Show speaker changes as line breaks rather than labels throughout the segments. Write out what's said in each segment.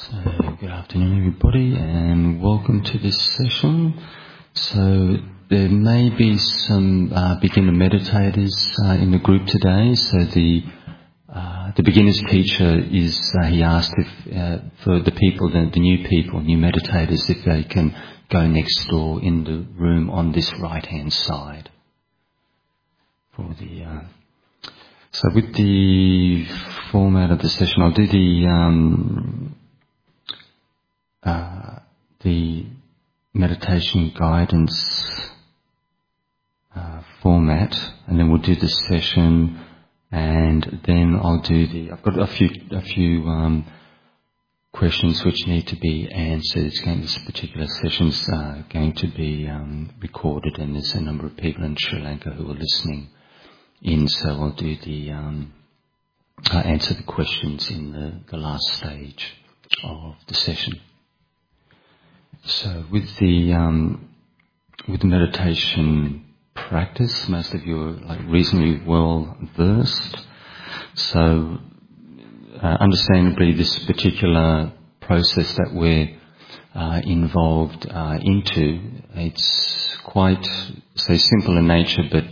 So, good afternoon everybody and welcome to this session. So there may be some beginner meditators in the group today. So the beginner's teacher he asked if for the people, the new people, new meditators, if they can go next door in the room on this right hand side. So with the format of the session, I'll do the meditation guidance format, and then we'll do the session, and then I'll do I've got a few questions which need to be answered. This particular session's going to be recorded, and there's a number of people in Sri Lanka who are listening in, so I'll do answer the questions in the last stage of the session. So with the meditation practice, most of you are reasonably well versed. So understandably, this particular process that we're involved into, it's quite, say, simple in nature, but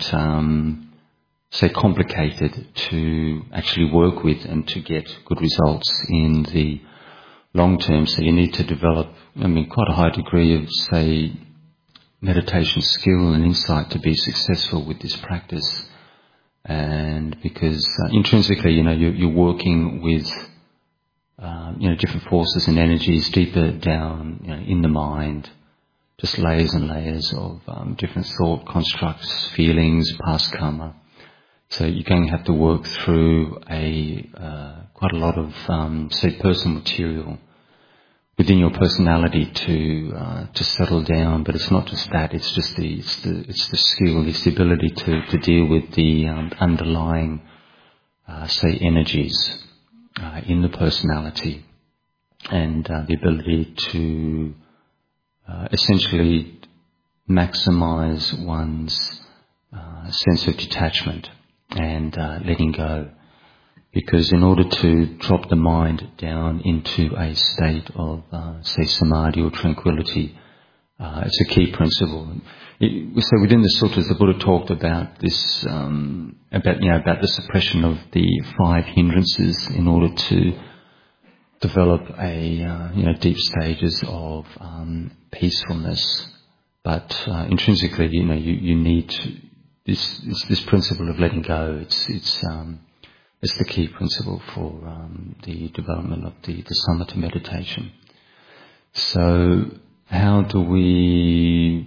say complicated to actually work with and to get good results in the long term. So you need to develop, quite a high degree of, say, meditation skill and insight to be successful with this practice. And because intrinsically, you're working with, different forces and energies deeper down, in the mind, just layers and layers of different thought constructs, feelings, past karma. So you're going to have to work through quite a lot of, say, personal material within your personality to settle down. But it's not just that; it's just the skill, it's the ability to deal with the underlying, say, energies in the personality, and the ability to essentially maximize one's sense of detachment and letting go. Because in order to drop the mind down into a state of, say, samadhi or tranquility, it's a key principle. So within the sutras, the Buddha talked about this, about the suppression of the 5 hindrances in order to develop deep stages of peacefulness. But intrinsically, you need this principle of letting go. It's the key principle for the development of the samatha meditation. So how do we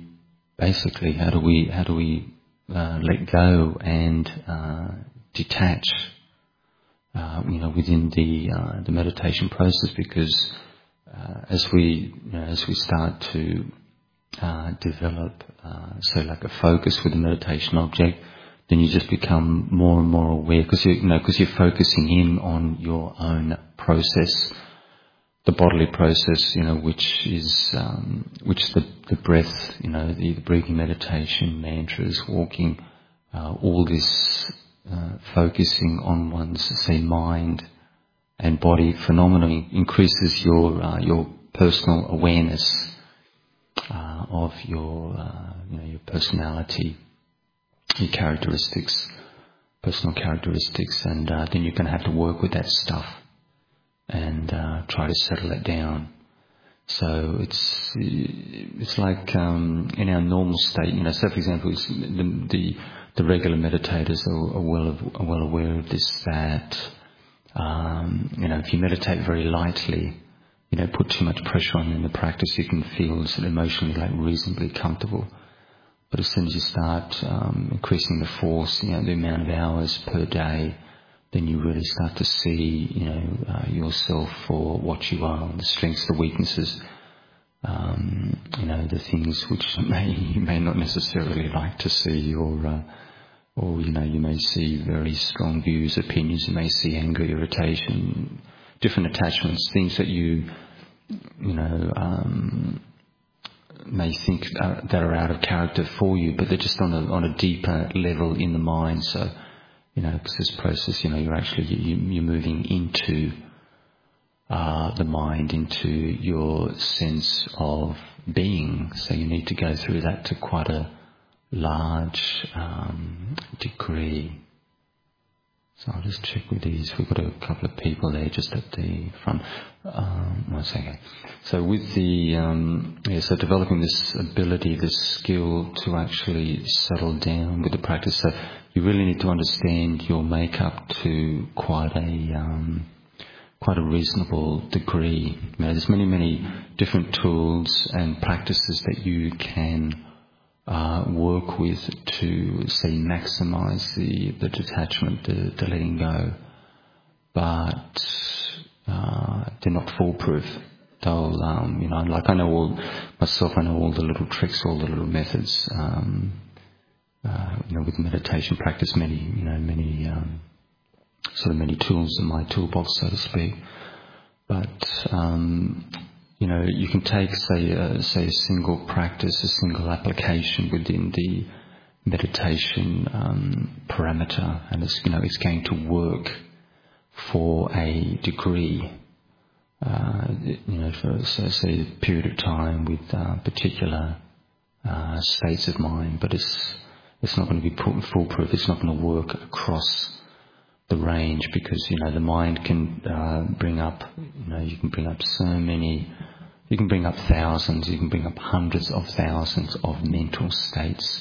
let go and detach within the meditation process? Because as we start to develop like a focus with the meditation object, then you just become more and more aware, because you're focusing in on your own process, the bodily process, which is the breath, the breathing meditation, mantras, walking, all this focusing on one's, say, mind and body phenomenally increases your personal awareness of your personality, your characteristics, personal characteristics, and then you're going to have to work with that stuff and try to settle it down. So it's like in our normal state, so for example, the regular meditators are well aware of this, that if you meditate very lightly, put too much pressure on in the practice, you can feel sort of emotionally reasonably comfortable. But as soon as you start increasing the force, the amount of hours per day, then you really start to see, yourself for what you are, the strengths, the weaknesses, the things which you may not necessarily like to see, or you may see very strong views, opinions. You may see anger, irritation, different attachments, things that you may think that are out of character for you, but they're just on a deeper level in the mind. So, because this process, you're moving into the mind into your sense of being. So you need to go through that to quite a large degree. So I'll just check with these. We've got a couple of people there just at the front. One second. So with the, so developing this ability, this skill to actually settle down with the practice. So you really need to understand your makeup to quite a reasonable degree. You know, there's many different tools and practices that you can work with to, say, maximize the detachment, the letting go, but they're not foolproof. They'll, like I know all the little tricks, all the little methods, with meditation practice, many tools in my toolbox, so to speak. But you can take, say a single practice, a single application within the meditation parameter, and it's going to work for a degree, for say a period of time with particular states of mind. But it's not going to be foolproof. It's not going to work across the range, because the mind can bring up, you can bring up you can bring up thousands, you can bring up hundreds of thousands of mental states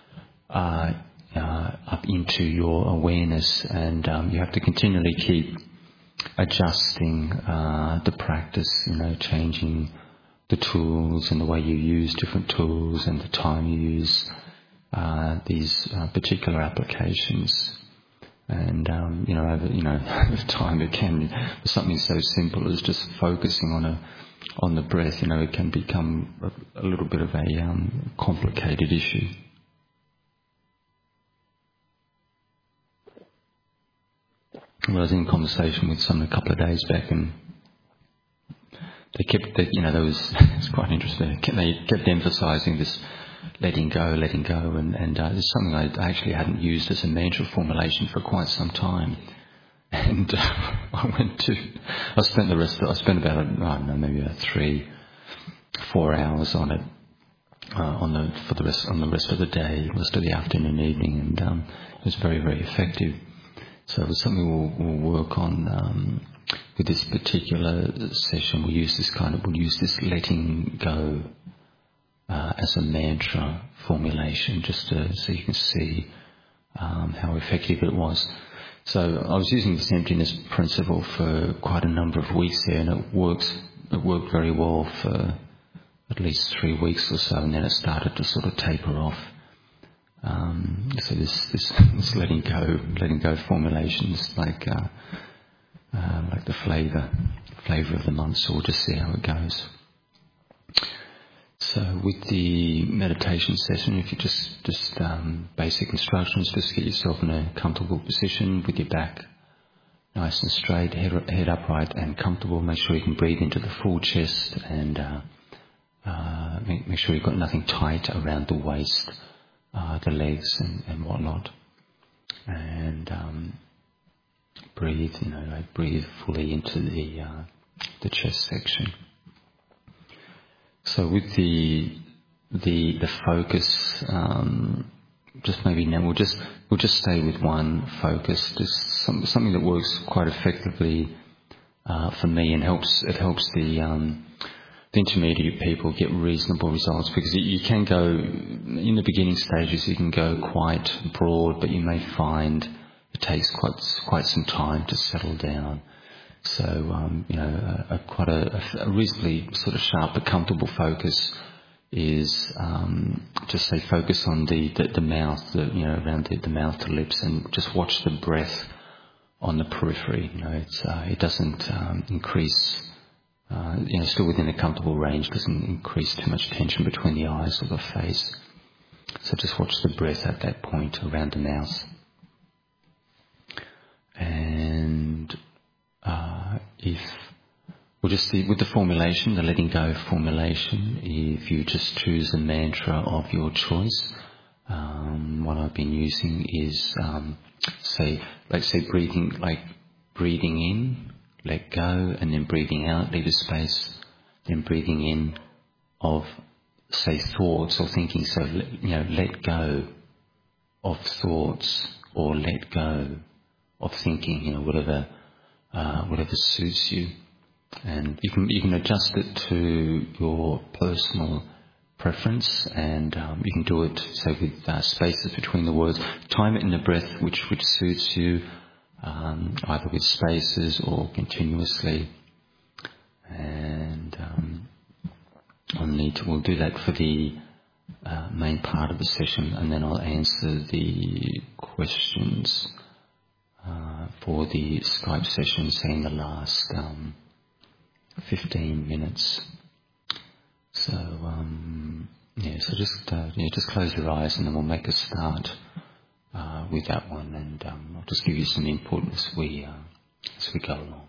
up into your awareness, and you have to continually keep adjusting the practice, changing the tools and the way you use different tools and the time you use these particular applications. And over time, it can, something so simple as just focusing on the breath. It can become a little bit of a complicated issue. I was in conversation with someone a couple of days back, and it's quite interesting. They kept emphasising this letting go, and it's something I actually hadn't used as a mantra formulation for quite some time. And I spent about, maybe 3-4 hours on it, on the rest of the day, rest of the afternoon and evening, and it was very, very effective. So it's something we'll work on with this particular session. We'll use this letting go as a mantra formulation, just so you can see how effective it was. So I was using this emptiness principle for quite a number of weeks there, and it worked very well for at least 3 weeks or so, and then it started to sort of taper off. So this letting go formulations, like the flavour of the month. So we'll just see how it goes. So with the meditation session, if you just basic instructions, just get yourself in a comfortable position with your back nice and straight, head upright and comfortable. Make sure you can breathe into the full chest, and make sure you've got nothing tight around the waist, the legs and whatnot. And breathe fully into the chest section. So with the focus, just maybe now we'll just stay with one focus. Just something that works quite effectively for me, and it helps the intermediate people get reasonable results, because you can go in the beginning stages. You can go quite broad, but you may find it takes quite some time to settle down. So, quite a reasonably sort of sharp but comfortable focus is just say focus on the mouth, around the mouth to lips, and just watch the breath on the periphery. It doesn't increase, still within a comfortable range, doesn't increase too much tension between the eyes or the face. So just watch the breath at that point around the mouth. And if we'll just see with the formulation, the letting go formulation, if you just choose a mantra of your choice, what I've been using is breathing in, let go, and then breathing out, leave a space, then breathing in of, say, thoughts or thinking. So, let go of thoughts or let go of thinking, whatever suits you. And you can adjust it to your personal preference, and you can do it, so with spaces between the words. Time it in the breath which suits you, either with spaces or continuously. And we'll do that for the main part of the session, and then I'll answer the questions for the Skype session, say in the last 15 minutes. So so just close your eyes, and then we'll make a start with that one, and I'll just give you some input as we go along.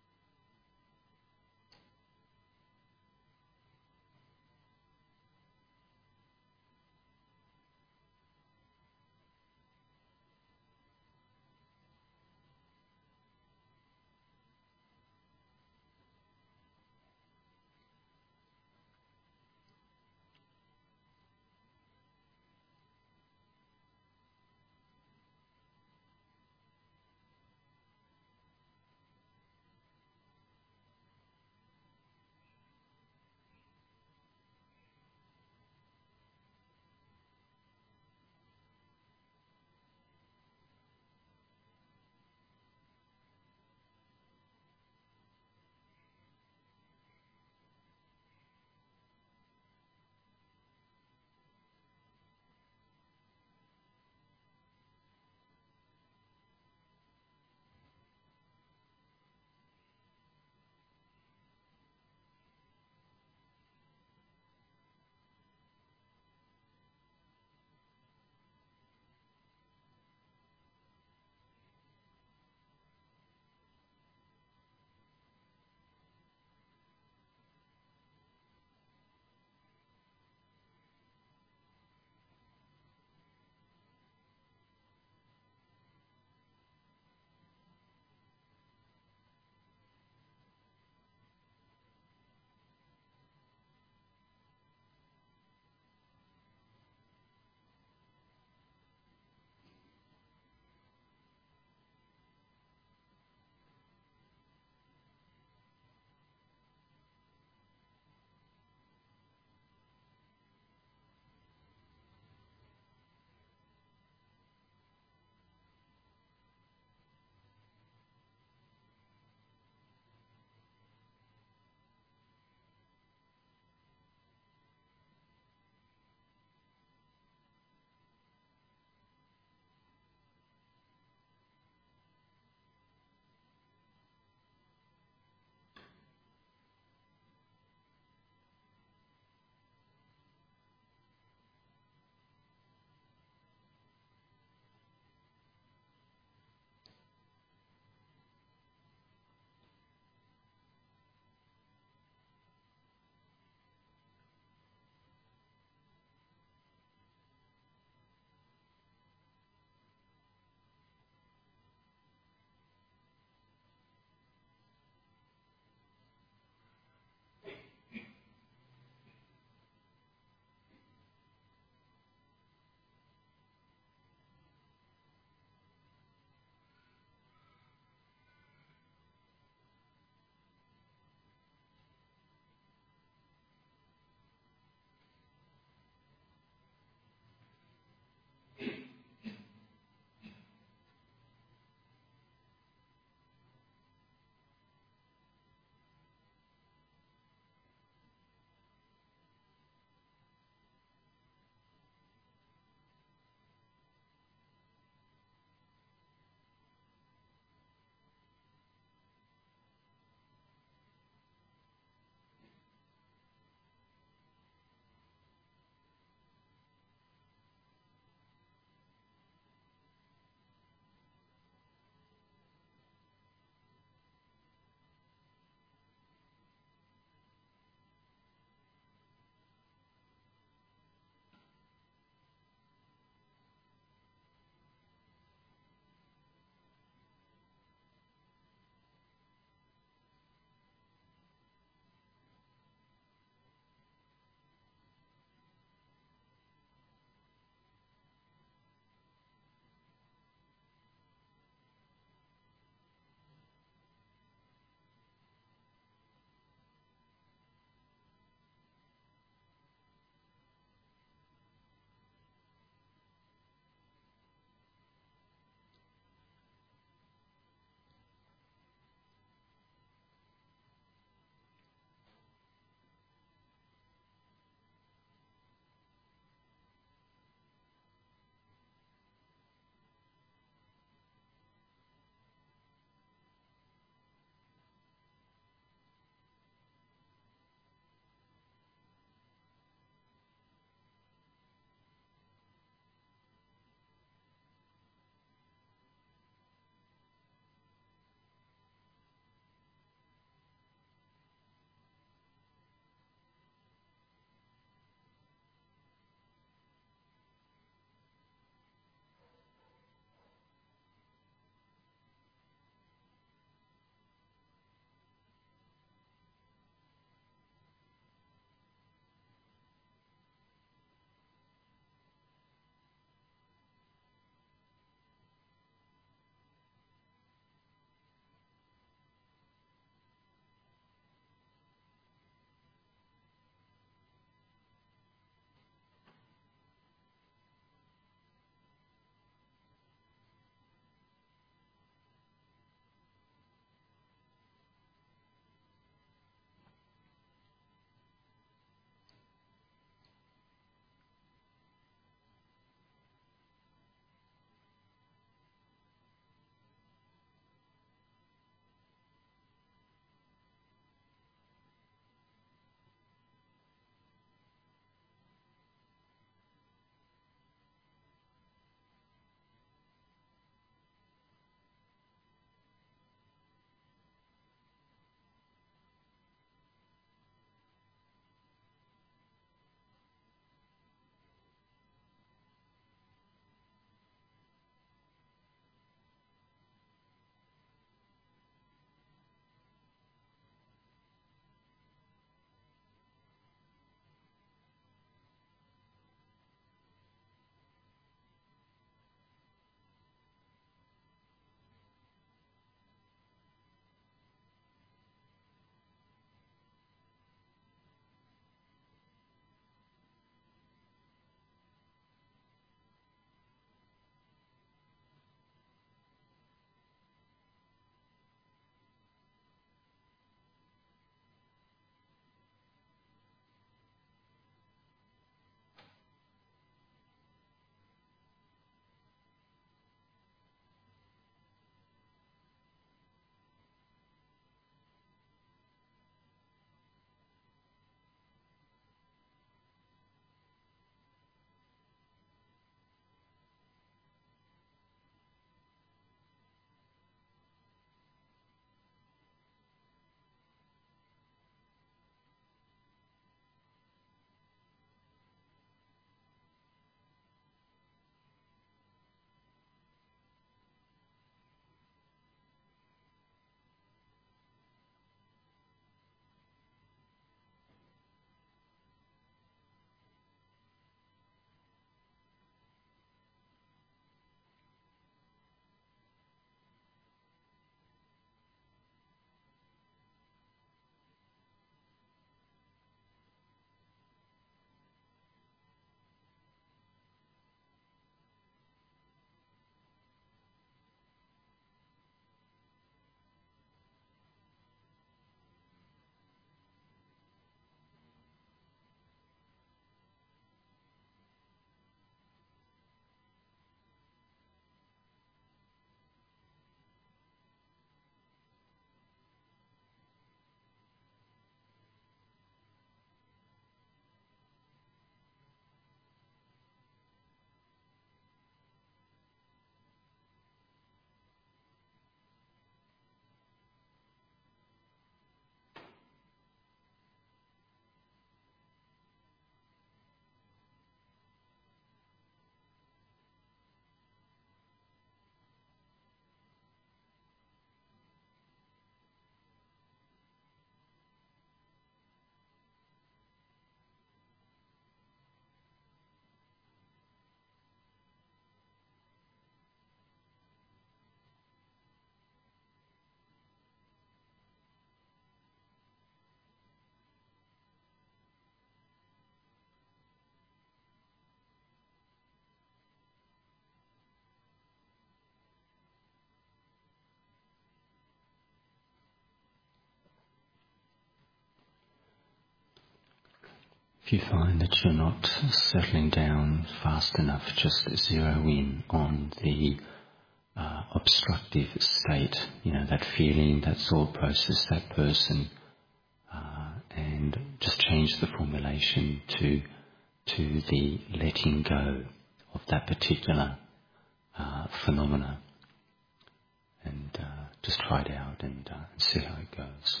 If you find that you're not settling down fast enough, just zero in on the obstructive state, that feeling, that thought process, that person, and just change the formulation to the letting go of that particular phenomena, and just try it out and see how it goes.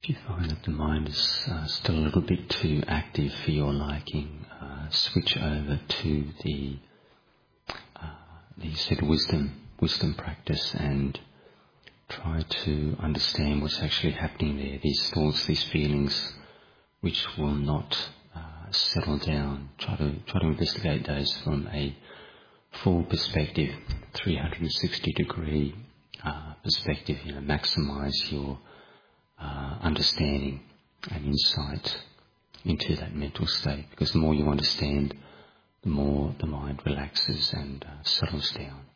If you find that the mind is still a little bit too active for your liking, switch over to the sort of wisdom practice and try to understand what's actually happening there. These thoughts, these feelings, which will not settle down. Try to investigate those from a full perspective, 360-degree perspective. Maximize your understanding and insight into that mental state, because the more you understand, the more the mind relaxes and settles down.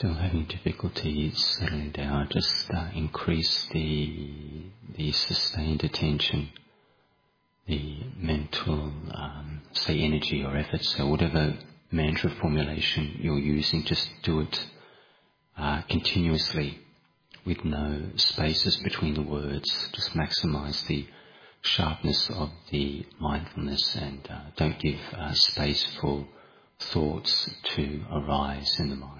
Still having difficulty settling down, just increase the sustained attention, the mental, say, energy or effort. So whatever mantra formulation you're using, just do it continuously with no spaces between the words. Just maximize the sharpness of the mindfulness and don't give space for thoughts to arise in the mind.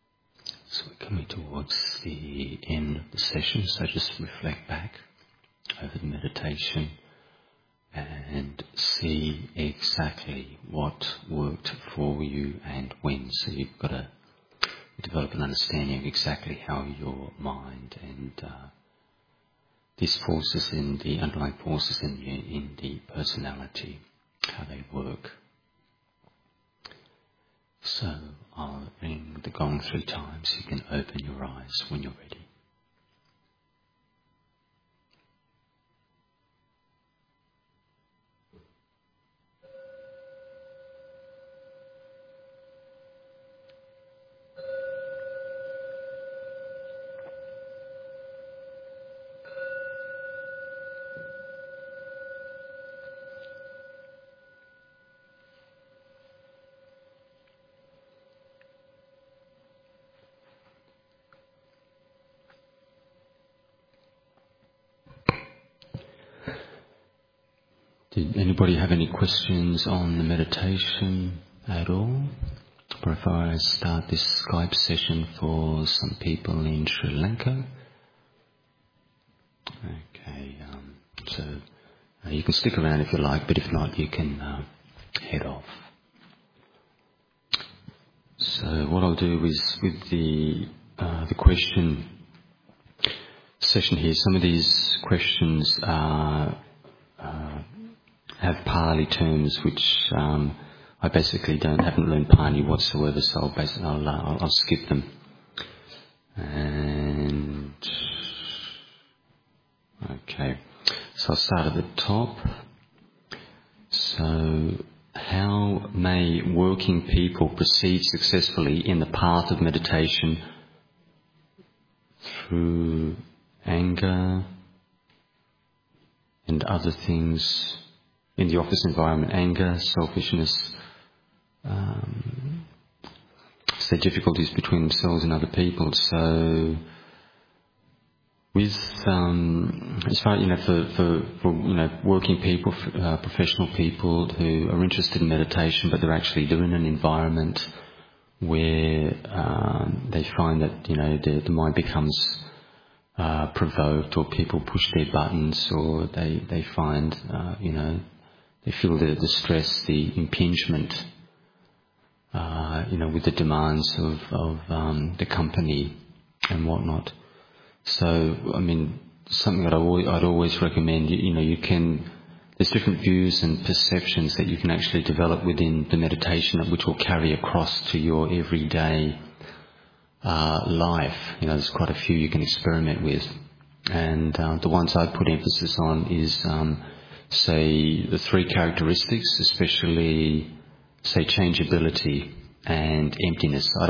So we're coming towards the end of the session, so just reflect back over the meditation and see exactly what worked for you and when. So you've got to develop an understanding of exactly how your mind and these forces in the underlying forces in the personality, how they work. So I'll ring the gong 3 times. You can open your eyes when you're ready. Did anybody have any questions on the meditation at all? Before I start this Skype session for some people in Sri Lanka. Okay, so you can stick around if you like, but if not, you can head off. So what I'll do is with the question session here, some of these questions have Pali terms which I basically haven't learned Pali whatsoever, so I'll skip them. And okay, so I'll start at the top. So, how may working people proceed successfully in the path of meditation through anger and other things in the office environment? Anger, selfishness, say difficulties between themselves and other people. So, with as far for working people, professional people who are interested in meditation, but they're actually doing an environment where they find that the mind becomes provoked, or people push their buttons, or they find they feel the stress, the impingement, with the demands of the company and whatnot. So, I mean, something that I'd always recommend, there's different views and perceptions that you can actually develop within the meditation, which will carry across to your everyday life. There's quite a few you can experiment with. And the ones I put emphasis on is, say, the 3 characteristics, especially, say, changeability and emptiness. I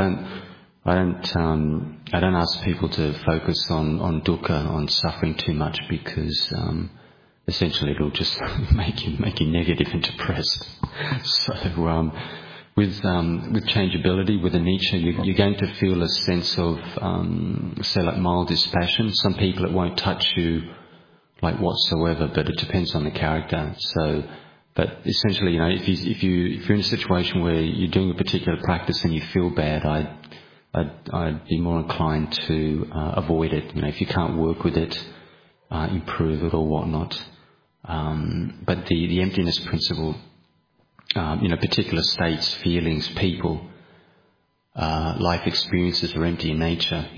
don't ask people to focus on dukkha, on suffering too much, because essentially it'll just make you negative and depressed. So with changeability, with anicca, you're going to feel a sense of say like mild dispassion. Some people it won't touch you like whatsoever, but it depends on the character. So, but essentially, if you're in a situation where you're doing a particular practice and you feel bad, I'd be more inclined to avoid it. If you can't work with it, improve it or whatnot. But the emptiness principle, particular states, feelings, people, life experiences are empty in nature.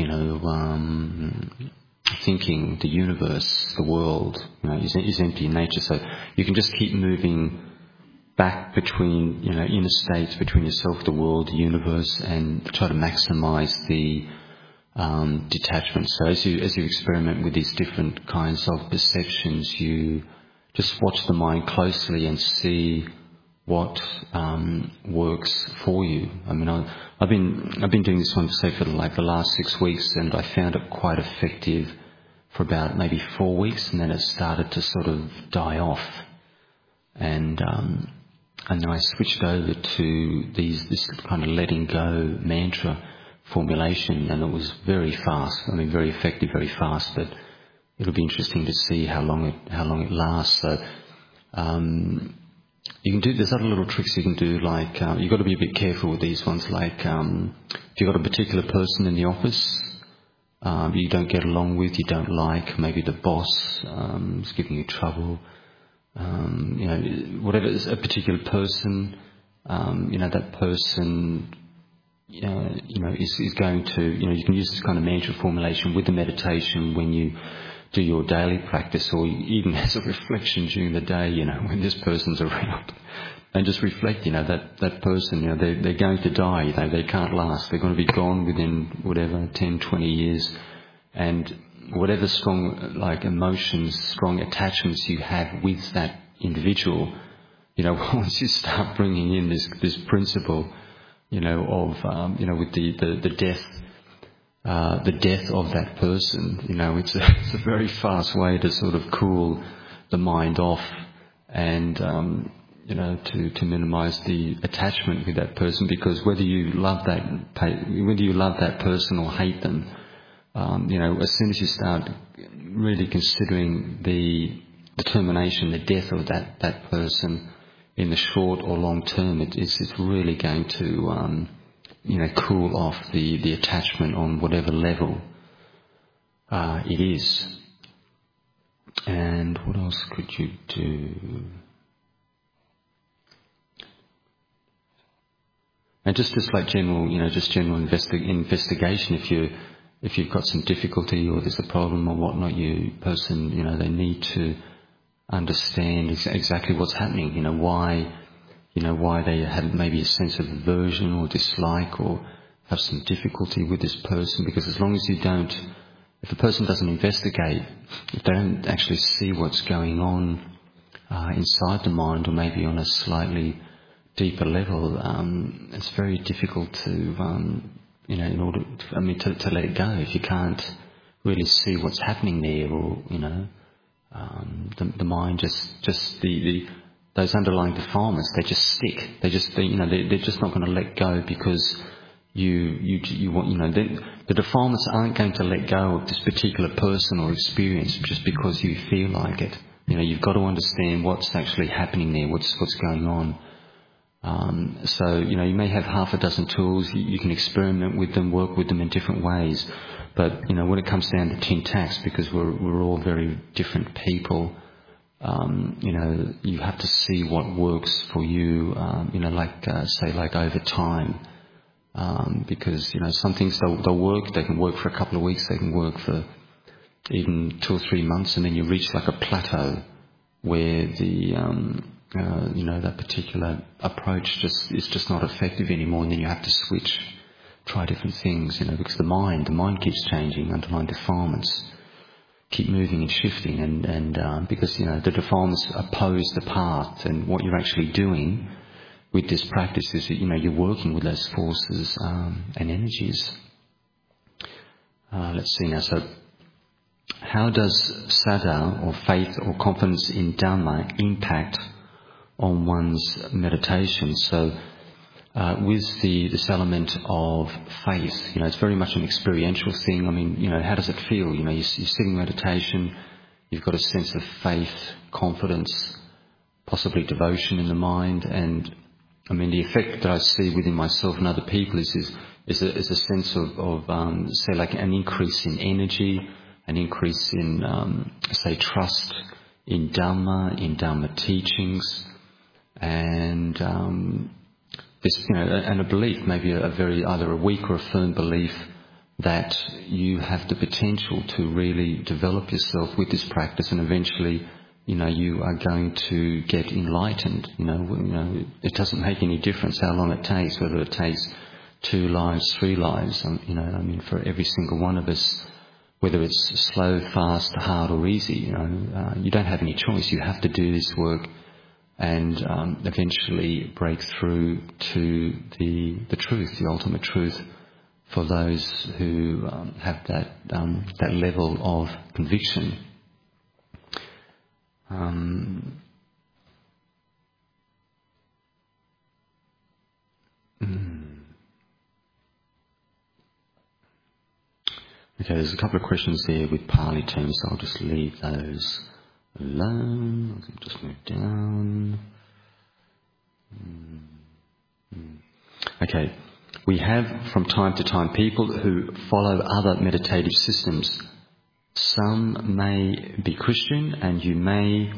Thinking, the universe, the world, is empty in nature. So you can just keep moving back between, inner states, between yourself, the world, the universe, and try to maximize the detachment. So as you experiment with these different kinds of perceptions, you just watch the mind closely and see what works for you. I mean, I've been doing this one, say, for like the last 6 weeks, and I found it quite effective for about maybe 4 weeks, and then it started to sort of die off, and then I switched over to this kind of letting go mantra formulation, and it was very fast. I mean, very effective, very fast. But it'll be interesting to see how long it lasts. So you can do. There's other little tricks you can do. Like you've got to be a bit careful with these ones. Like if you've got a particular person in the office you don't get along with, you don't like, maybe the boss is giving you trouble, whatever is a particular person, that person, is going to, you can use this kind of mantra formulation with the meditation when you do your daily practice, or even as a reflection during the day, when this person's around. And just reflect, that person, they're going to die, they can't last, they're going to be gone within whatever, 10, 20 years. And whatever strong, emotions, strong attachments you have with that individual, once you start bringing in this principle, of, with the death of that person, it's a very fast way to sort of cool the mind off and, to minimise the attachment with that person, because whether you love that person or hate them, as soon as you start really considering the termination, the death of that person in the short or long term, it's really going to, cool off the attachment on whatever level it is. And what else could you do? And just like general, general investigation. If you've got some difficulty or there's a problem or whatnot, they need to understand exactly what's happening. Why they have maybe a sense of aversion or dislike or have some difficulty with this person. Because as long as if the person doesn't investigate, if they don't actually see what's going on inside the mind, or maybe on a slightly deeper level, it's very difficult to, to let it go. If you can't really see what's happening there, or, the mind those underlying defilements, they just stick. They're just not going to let go, because you want, the defilements aren't going to let go of this particular person or experience just because you feel like it. You've got to understand what's actually happening there, what's going on. So, you may have half a dozen tools, you can experiment with them, work with them in different ways. But, when it comes down to tin tacks, because we're all very different people, you have to see what works for you, over time. Because, some things they'll work, they can work for a couple of weeks, they can work for even 2 or 3 months, and then you reach like a plateau where that particular approach is just not effective anymore, and then you have to switch, try different things, because the mind keeps changing, underlying defilements keep moving and shifting, and because, the defilements oppose the path, and what you're actually doing with this practice is that, you're working with those forces and energies. Let's see now, so how does saddha, or faith or confidence in Dhamma, impact on one's meditation? So with this element of faith, it's very much an experiential thing. How does it feel? You're sitting in meditation, you've got a sense of faith, confidence, possibly devotion in the mind, and the effect that I see within myself and other people is a sense of say, like an increase in energy, an increase in say, trust in Dhamma teachings, and this, and a belief, maybe either a weak or a firm belief that you have the potential to really develop yourself with this practice, and eventually, you are going to get enlightened. It doesn't make any difference how long it takes, whether it takes 2 lives, 3 lives. For every single one of us, whether it's slow, fast, hard, or easy, you don't have any choice. You have to do this work and eventually break through to the truth, the ultimate truth, for those who have that level of conviction. Okay, there's a couple of questions there with Pali terms, so I'll just leave those alone. I'll just move down. Okay, We have from time to time people who follow other meditative systems. Some may be Christian, and you may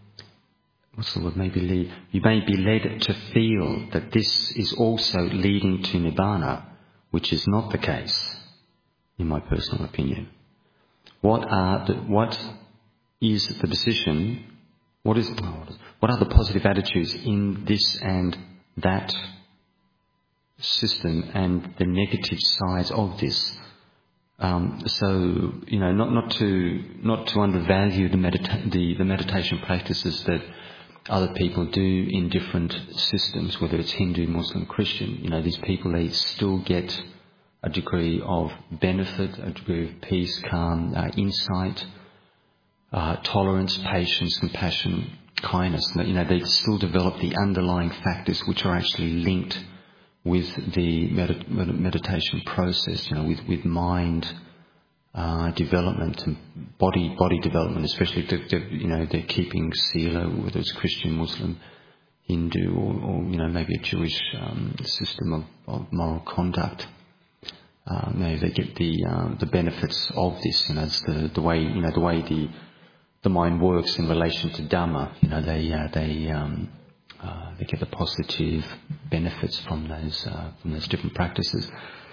be led to feel that this is also leading to Nibbana, which is not the case, in my personal opinion. What is the position? What are the positive attitudes in this and that system, and the negative sides of this? Not to undervalue the meditation practices that other people do in different systems, whether it's Hindu, Muslim, Christian. These people, they still get a degree of benefit, a degree of peace, calm, insight, tolerance, patience, compassion, kindness. They still develop the underlying factors which are actually linked with the meditation process, with mind development and body development, especially if they're keeping sila, whether it's Christian, Muslim, Hindu, or maybe a Jewish system of moral conduct. Maybe they get the benefits of this. It's the way the mind works in relation to Dhamma. They get the positive benefits from those different practices.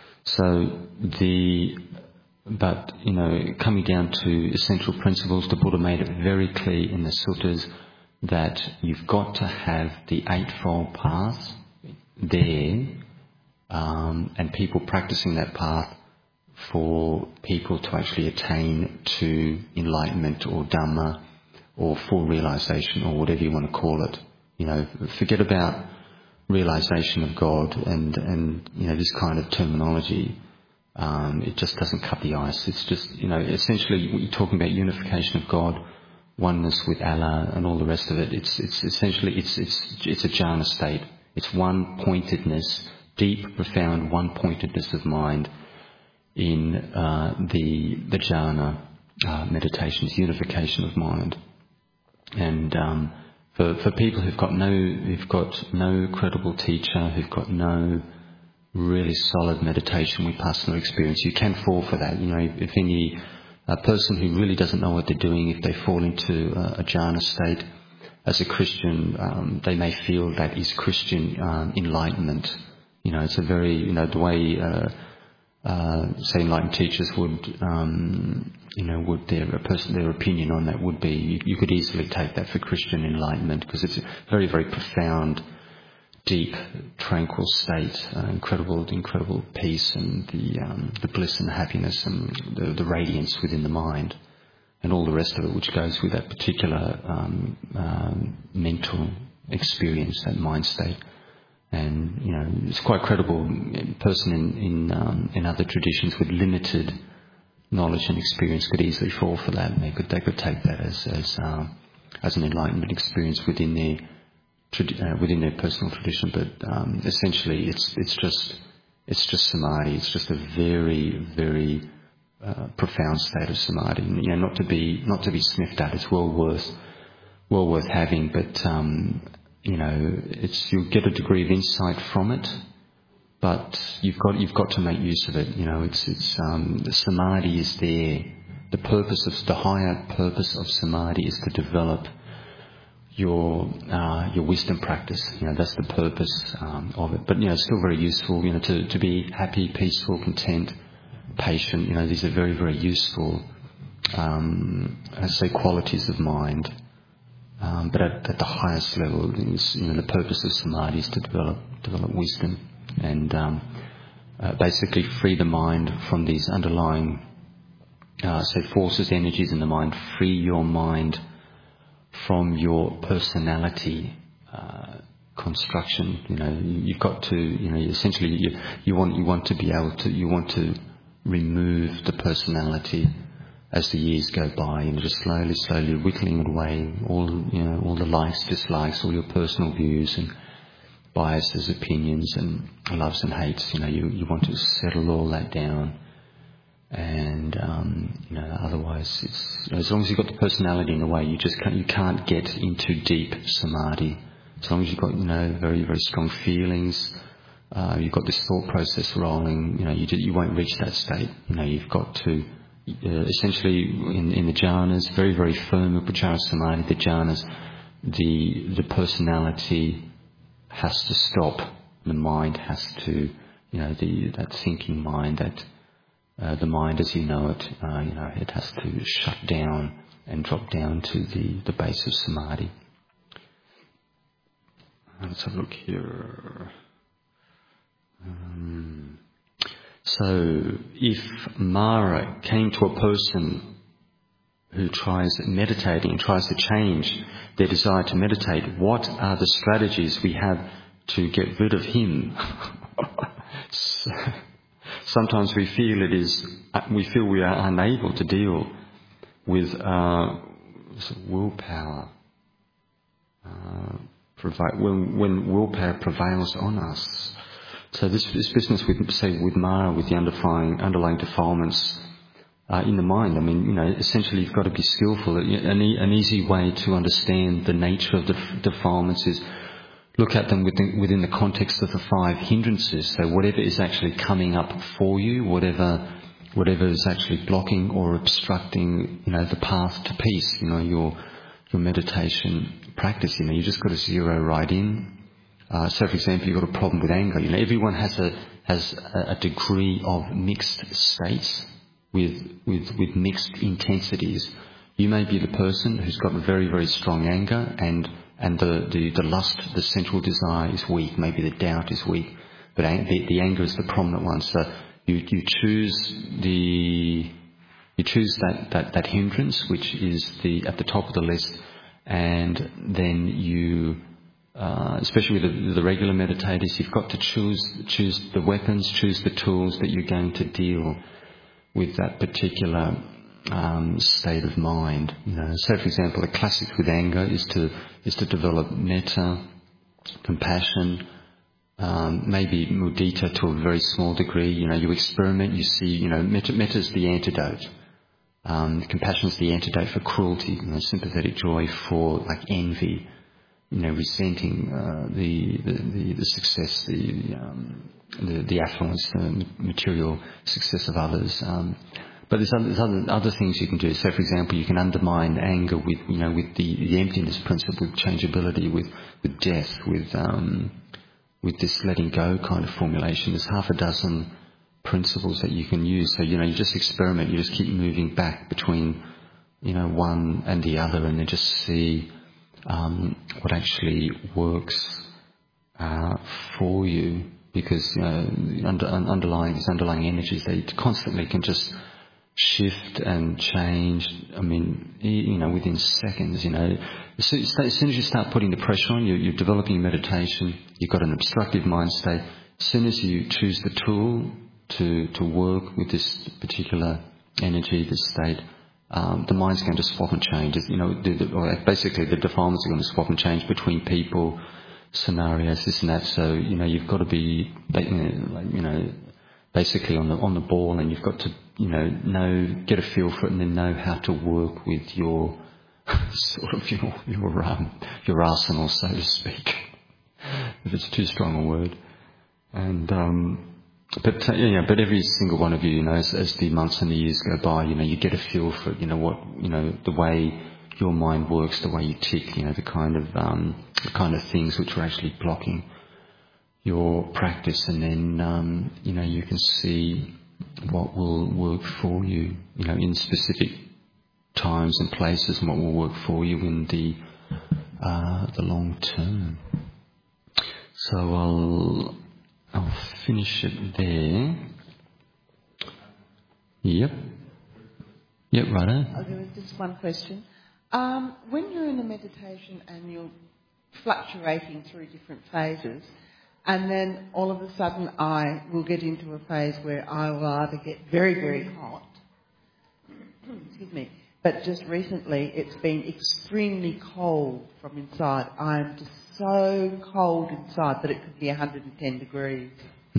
But coming down to essential principles, the Buddha made it very clear in the suttas that you've got to have the Eightfold Path there, and people practicing that path for people to actually attain to enlightenment or Dhamma or full realization, or whatever you want to call it. Forget about realization of God and this kind of terminology. It just doesn't cut the ice. It's just, essentially you're talking about unification of God, oneness with Allah, and all the rest of it. It's essentially it's a jhana state. It's one-pointedness, deep, profound one-pointedness of mind in the jhana meditations, unification of mind. And for people who've got no credible teacher, who've got no really solid meditation vipassana experience, you can fall for that. If a person who really doesn't know what they're doing, if they fall into a jhana state as a Christian, they may feel that is Christian enlightenment. It's a very, the way say enlightened teachers would their opinion on that would be, you could easily take that for Christian enlightenment, because it's a very, very profound, deep, tranquil state, incredible peace, and the bliss and happiness and the radiance within the mind, and all the rest of it which goes with that particular mental experience, that mind state. And it's quite credible. A person in other traditions with limited knowledge and experience could easily fall for that, and they could take that as an enlightenment experience within their personal tradition. But essentially, it's just samadhi. It's just a very, very profound state of samadhi. Not to be sniffed at. It's well worth having. But you'll get a degree of insight from it, but you've got to make use of it. The samadhi is there. The higher purpose of samadhi is to develop your wisdom practice. That's the purpose of it. But it's still very useful. To be happy, peaceful, content, patient. These are very, very useful. Qualities of mind. But at the highest level, the purpose of samadhi is to develop wisdom and basically free the mind from these underlying forces, energies in the mind. Free your mind from your personality construction. You've got to, essentially you want to be able to, you want to remove the personality as the years go by, just slowly whittling away all the likes, dislikes, all your personal views and biases, opinions and loves and hates. You want to settle all that down, and otherwise it's, as long as you've got the personality in the way, you can't get into deep samadhi. As long as you've got very, very strong feelings, you've got this thought process rolling, you won't reach that state. You've got to essentially in the jhanas, very, very firm Upachara Samadhi, the jhanas, the personality has to stop. The mind has to, that thinking mind, that the mind as you know it, it has to shut down and drop down to the base of samadhi. Let's have a look here. So, if Mara came to a person who tries meditating, tries to change their desire to meditate, what are the strategies we have to get rid of him? Sometimes we feel we are unable to deal with willpower. When willpower prevails on us. So this business with Mara, with the underlying defilements in the mind. Essentially you've got to be skillful. An easy way to understand the nature of the defilements is look at them within the context of the 5 hindrances. So whatever is actually coming up for you, whatever is actually blocking or obstructing, the path to peace, your meditation practice, you just got to zero right in. So for example, you've got a problem with anger. Everyone has a degree of mixed states with mixed intensities. You may be the person who's got very, very strong anger and the lust, the sensual desire is weak. Maybe the doubt is weak, but the anger is the prominent one. So you choose that hindrance, which is at the top of the list, and then you, especially with the regular meditators, you've got to choose the weapons, choose the tools that you're going to deal with that particular state of mind. So for example, a classic with anger is to develop metta, compassion, maybe mudita to a very small degree. You experiment, you see, metta is the antidote. Compassion is the antidote for cruelty, sympathetic joy for like envy, resenting the success, the affluence, the material success of others. But there's other things you can do. So, for example, you can undermine anger with the emptiness principle, with changeability, with death, with this letting go kind of formulation. There's half a dozen principles that you can use. So, you just experiment. You just keep moving back between, one and the other, and then just see what actually works for you. Because underlying energies, they constantly can just shift and change. Within seconds. As soon as you start putting the pressure on, you're developing meditation. You've got an obstructive mind state. As soon as you choose the tool to work with this particular energy, this state, the mind's going to swap and change. Basically, the defilements are going to swap and change between people, scenarios, this and that. So you've got to be basically on the ball, and you've got to get a feel for it, and then know how to work with your sort of your arsenal, so to speak, if it's too strong a word. And but every single one of you, as the months and the years go by, you get a feel for it. The way your mind works, the way you tick, the kind of things which are actually blocking your practice, and then you can see what will work for you, in specific times and places, and what will work for you in the long term. So I'll finish it there. Yep, righto.
There was just one question. When you're in a meditation and you're fluctuating through different phases, and then all of a sudden I will get into a phase where I will either get very, very hot, excuse me, but just recently it's been extremely cold from inside. I'm just so cold inside that it could be 110 degrees.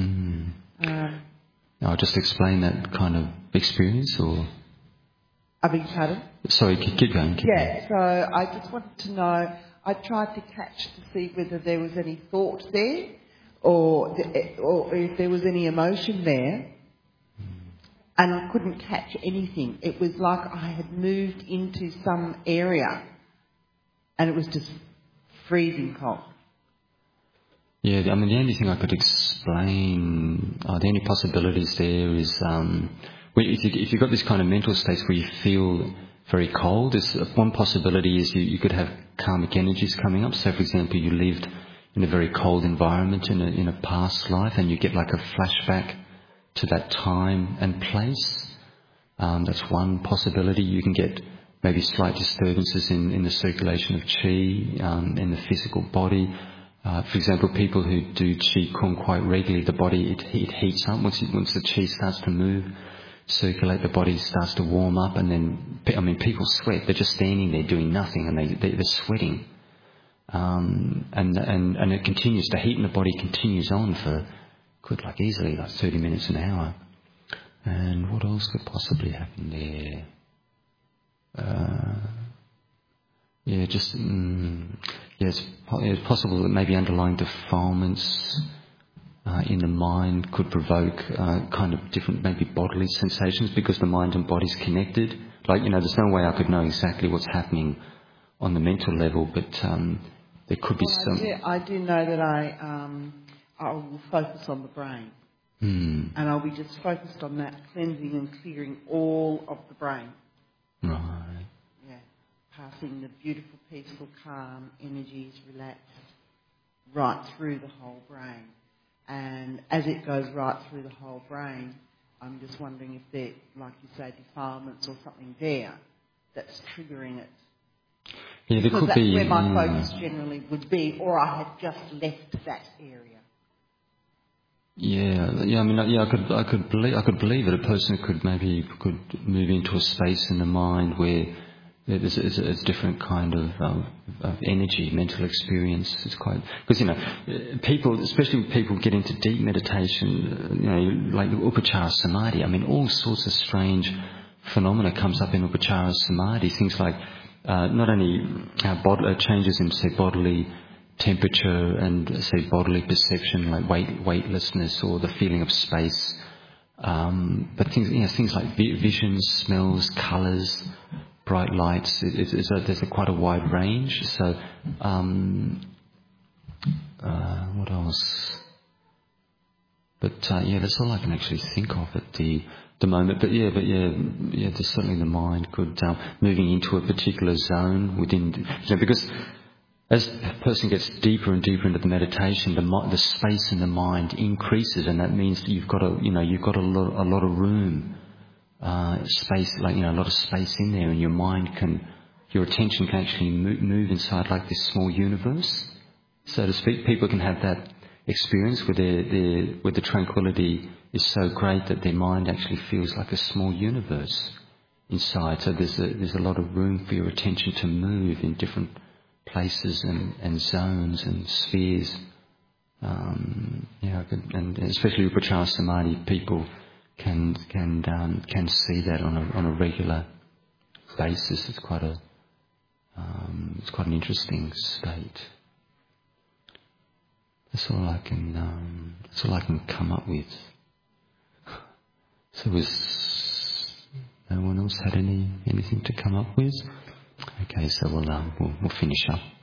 I'll just explain that kind of experience, or...
I beg your pardon?
Sorry, keep going.
So I just wanted to know, I tried to catch to see whether there was any thought there, or if there was any emotion there, and I couldn't catch anything. It was like I had moved into some area and it was just freezing cold.
Yeah, I mean, the only thing I could explain, the only possibilities there is, if you've got this kind of mental states where you feel very cold, one possibility is you could have karmic energies coming up. So, for example, you lived in a very cold environment in a past life and you get like a flashback to that time and place. That's one possibility. You can get maybe slight disturbances in the circulation of qi, in the physical body. For example, people who do qi kung quite regularly, the body it heats up once the qi starts to move, circulate. The body starts to warm up, and then people sweat. They're just standing there doing nothing, and they're sweating, and it continues. The heat in the body continues on for easily 30 minutes an hour. And what else could possibly happen there? It's possible that maybe underlying defilements in the mind could provoke kind of different, maybe bodily sensations, because the mind and body's connected. There's no way I could know exactly what's happening on the mental level, but there could be some.
I do know that I will focus on the brain, and I'll be just focused on that, cleansing and clearing all of the brain.
Right.
Yeah, passing the beautiful, peaceful, calm energies, relaxed, right through the whole brain. And as it goes right through the whole brain, I'm just wondering if there, like you say, defilements or something there that's triggering it.
Yeah, there
because
could
that's
be
where my focus generally would be, or I had just left that area.
I could believe that a person could move into a space in the mind where there's a different kind of energy, mental experience. It's quite, because people, especially when people get into deep meditation, like Upachara Samadhi. I mean, all sorts of strange phenomena comes up in Upachara Samadhi. Things like not only changes in, say, bodily temperature and, say, bodily perception, like weightlessness or the feeling of space, but things like visions, smells, colours, bright lights. There's quite a wide range. So, what else? But that's all I can actually think of at the moment. But there's certainly the mind could moving into a particular zone within, because as a person gets deeper and deeper into the meditation, the space in the mind increases, and that means that you've got a lot of room, space, a lot of space in there, and your attention can actually move inside like this small universe, so to speak. People can have that experience where the tranquility is so great that their mind actually feels like a small universe inside. So there's a lot of room for your attention to move in different places and zones and spheres. And especially Upachara Samadhi, people can see that on a regular basis. It's quite an interesting state. That's all I can come up with. So was no one else had anything to come up with? Okay, so we'll finish up.